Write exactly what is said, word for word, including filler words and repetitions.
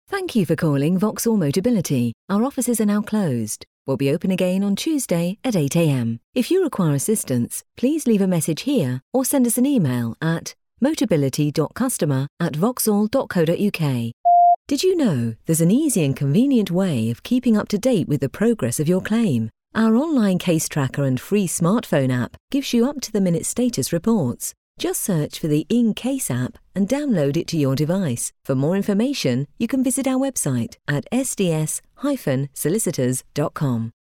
Thank you for calling Vauxhall Motability. Our offices are now closed. We'll be open again on Tuesday at eight a m. If you require assistance, please leave a message here or send us an email at motability dot customer at vauxhall dot co dot u k. Did you know there's an easy and convenient way of keeping up to date with the progress of your claim? Our online case tracker and free smartphone app gives you up-to-the-minute status reports. Just search for the InCase app and download it to your device. For more information, you can visit our website at s d s dash solicitors dot com.